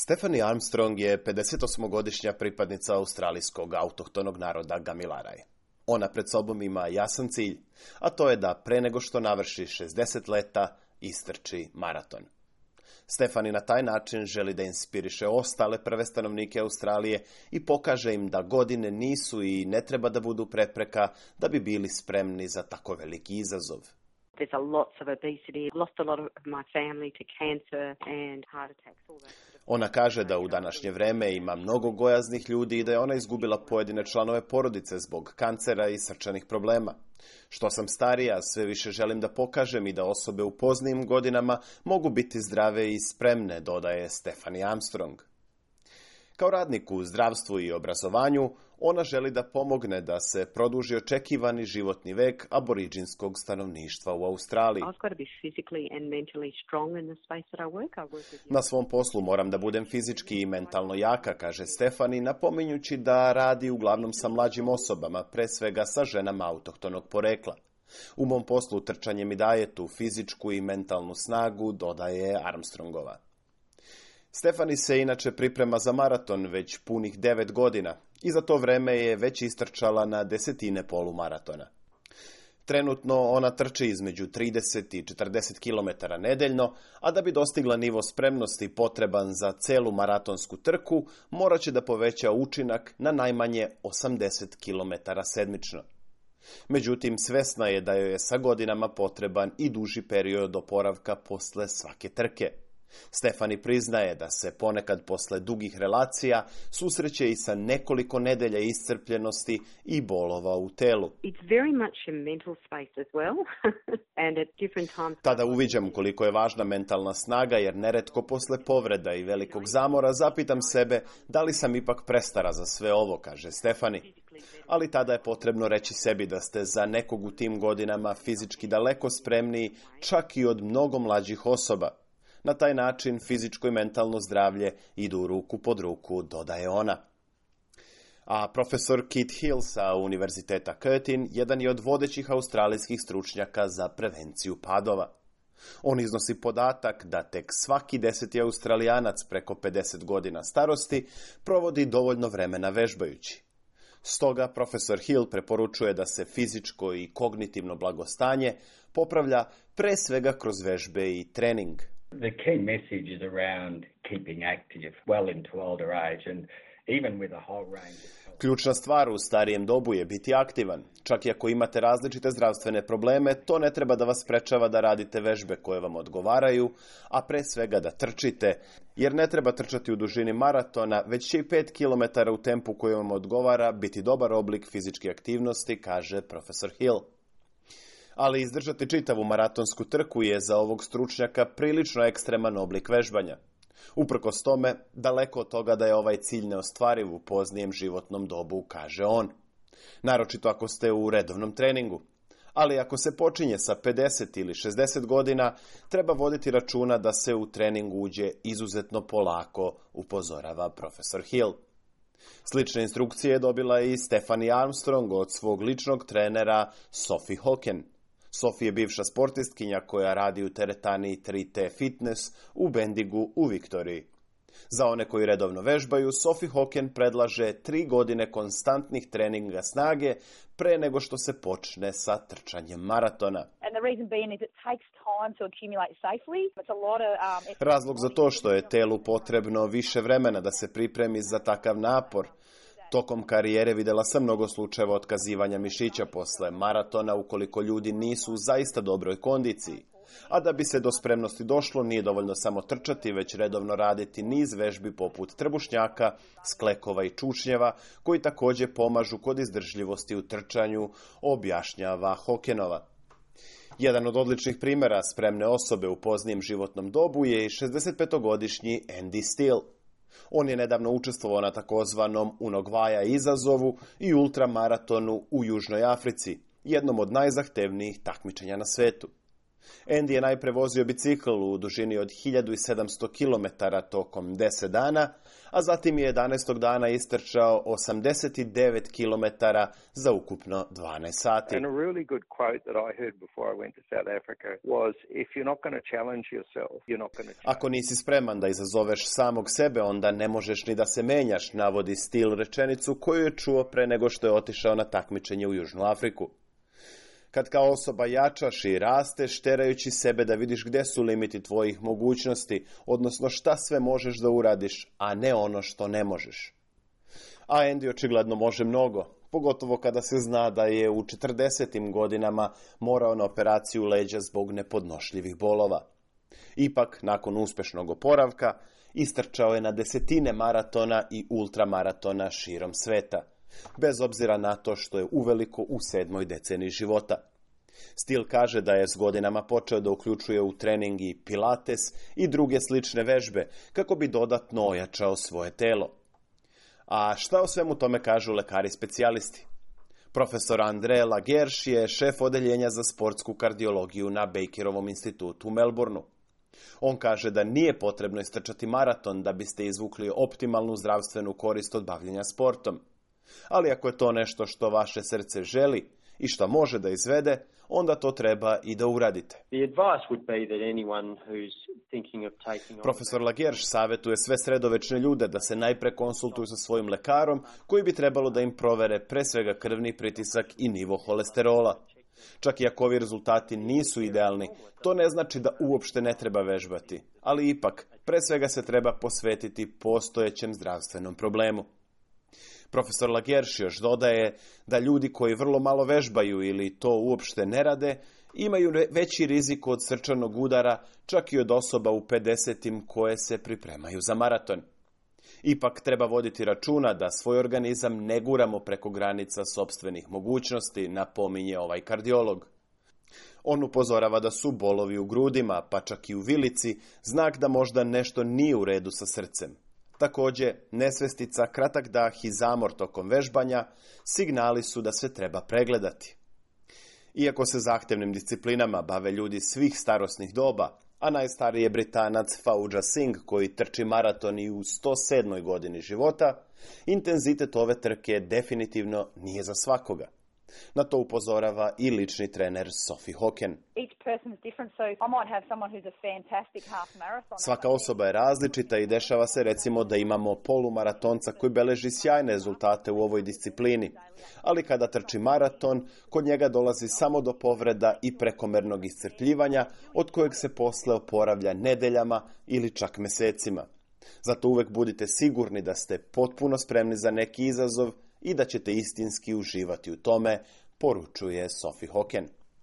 Stephanie Armstrong je 58-godišnja pripadnica australijskog autohtonog naroda Gamilaraj. Ona pred sobom ima jasan cilj, a to je da pre nego što navrši 60 leta istrči maraton. Stephanie na taj način želi da inspiriše ostale prve stanovnike Australije i pokaže im da godine nisu i ne treba da budu prepreka da bi bili spremni za tako veliki izazov. There's lots of obesity, lost a lot of my family to cancer and heart attacks, all that. Ona kaže da u današnje vreme ima mnogo gojaznih ljudi i da je ona izgubila pojedine članove porodice zbog kancera i srčanih problema. Što sam starija, sve više želim da pokažem i da osobe u poznijim godinama mogu biti zdrave i spremne, dodaje Stephanie Armstrong. Kao radnik u zdravstvu i obrazovanju, ona želi da pomogne da se produži očekivani životni vek aboriđinskog stanovništva u Australiji. Na svom poslu moram da budem fizički i mentalno jaka, kaže Stephanie, napominjući da radi uglavnom sa mlađim osobama, pre svega sa ženama autohtonog porekla. U mom poslu trčanje mi daje tu fizičku i mentalnu snagu, dodaje Armstrongova. Stephanie se inače priprema za maraton već punih 9 godina i za to vreme je već istrčala na desetine polumaratona. Trenutno ona trči između 30 i 40 km nedeljno, a da bi dostigla nivo spremnosti potreban za celu maratonsku trku, morat će da poveća učinak na najmanje 80 km sedmično. Međutim, svesna je da joj je sa godinama potreban i duži period oporavka posle svake trke. Stephanie priznaje da se ponekad posle dugih relacija susreće i sa nekoliko nedelja iscrpljenosti i bolova u telu. Tada uviđam koliko je važna mentalna snaga, jer neretko posle povreda i velikog zamora zapitam sebe da li sam ipak prestara za sve ovo, kaže Stephanie. Ali tada je potrebno reći sebi da ste za nekog u tim godinama fizički daleko spremniji čak i od mnogo mlađih osoba. Na taj način fizičko i mentalno zdravlje idu ruku pod ruku, dodaje ona. A profesor Kit Hill sa Univerziteta Curtin jedan je od vodećih australijskih stručnjaka za prevenciju padova. On iznosi podatak da tek svaki 10. Australijanac preko 50 godina starosti provodi dovoljno vremena vežbajući. Stoga profesor Hill preporučuje da se fizičko i kognitivno blagostanje popravlja pre svega kroz vežbe i trening. The key message is around keeping active well into older age and even with a whole range of health. Ključna stvar u starijem dobu je biti aktivan. Čak i ako imate različite zdravstvene probleme, to ne treba da vas sprečava da radite vežbe koje vam odgovaraju, a pre svega da trčite, jer ne treba trčati u dužini maratona, već će i 5 km u tempu koji vam odgovara biti dobar oblik fizičke aktivnosti, kaže profesor Hill. Ali izdržati čitavu maratonsku trku je za ovog stručnjaka prilično ekstreman oblik vežbanja. Uprkos tome, daleko od toga da je ovaj cilj neostvariv u poznijem životnom dobu, kaže on. Naročito ako ste u redovnom treningu. Ali ako se počinje sa 50 ili 60 godina, treba voditi računa da se u treningu uđe izuzetno polako, upozorava profesor Hill. Slične instrukcije je dobila i Stephanie Armstrong od svog ličnog trenera Sophie Hocken. Sophie je bivša sportistkinja koja radi u teretani 3T Fitness u Bendigu u Viktoriji. Za one koji redovno vežbaju, Sophie Hocken predlaže 3 godine konstantnih treninga snage pre nego što se počne sa trčanjem maratona. Razlog za to što je telu potrebno više vremena da se pripremi za takav napor. Tokom karijere videla sam mnogo slučajeva otkazivanja mišića posle maratona ukoliko ljudi nisu u zaista dobroj kondiciji. A da bi se do spremnosti došlo, nije dovoljno samo trčati, već redovno raditi niz vežbi poput trbušnjaka, sklekova i čučnjeva, koji također pomažu kod izdržljivosti u trčanju, objašnjava Hockenova. Jedan od odličnih primjera spremne osobe u poznijem životnom dobu je i 65-godišnji Andy Steele. On je nedavno učestvovao na takozvanom Unogvaja izazovu i ultramaratonu u Južnoj Africi, jednom od najzahtevnijih takmičenja na svetu. Andy je najpre vozio bicikl u dužini od 1700 km tokom 10 dana, a zatim je 11. dana istrčao 89 km za ukupno 12 sati. And a really good quote that I heard before I went to South Africa was, if you're not going to challenge yourself, you're not going to change. Ako nisi spreman da izazoveš samog sebe, onda ne možeš ni da se menjaš, navodi Steele rečenicu koju je čuo pre nego što je otišao na takmičenje u Južnu Afriku. Kad kao osoba jačaš i rasteš, terajući sebe da vidiš gde su limiti tvojih mogućnosti, odnosno šta sve možeš da uradiš, a ne ono što ne možeš. A Andy očigledno može mnogo, pogotovo kada se zna da je u 40. godinama morao na operaciju leđa zbog nepodnošljivih bolova. Ipak, nakon uspešnog oporavka, istrčao je na desetine maratona i ultramaratona širom sveta, bez obzira na to što je uveliko u 7. deceniji života. Steele kaže da je s godinama počeo da uključuje u trening i pilates i druge slične vežbe kako bi dodatno ojačao svoje telo. A šta o svemu tome kažu lekari specijalisti? Profesor Andre Lagersh je šef odeljenja za sportsku kardiologiju na Bakerovom institutu u Melbourneu. On kaže da nije potrebno istrčati maraton da biste izvukli optimalnu zdravstvenu korist od bavljenja sportom. Ali ako je to nešto što vaše srce želi i što može da izvede, onda to treba i da uradite. Profesor Lagersh savjetuje sve sredovečne ljude da se najpre konsultuju sa svojim lekarom, koji bi trebalo da im provere pre svega krvni pritisak i nivo holesterola. Čak i ako ovi rezultati nisu idealni, to ne znači da uopšte ne treba vežbati, ali ipak, pre svega se treba posvetiti postojećem zdravstvenom problemu. Profesor Lagersh još dodaje da ljudi koji vrlo malo vežbaju ili to uopšte ne rade, imaju veći rizik od srčanog udara, čak i od osoba u 50. koje se pripremaju za maraton. Ipak treba voditi računa da svoj organizam ne guramo preko granica sopstvenih mogućnosti, napominje ovaj kardiolog. On upozorava da su bolovi u grudima, pa čak i u vilici, znak da možda nešto nije u redu sa srcem. Također, nesvestica, kratak dah i zamor tokom vežbanja signali su da se treba pregledati. Iako se zahtevnim disciplinama bave ljudi svih starosnih doba, a najstariji je Britanac Fauja Singh koji trči maraton i u 107. godini života, intenzitet ove trke definitivno nije za svakoga. Na to upozorava i lični trener Sophie Hocken. Svaka osoba je različita i dešava se recimo da imamo polumaratonca koji beleži sjajne rezultate u ovoj disciplini, ali kada trči maraton, kod njega dolazi samo do povreda i prekomernog iscrpljivanja, od kojeg se posle oporavlja nedeljama ili čak mesecima. Zato uvek budite sigurni da ste potpuno spremni za neki izazov i da ćete istinski uživati u tome, poručuje Sophie Hocken.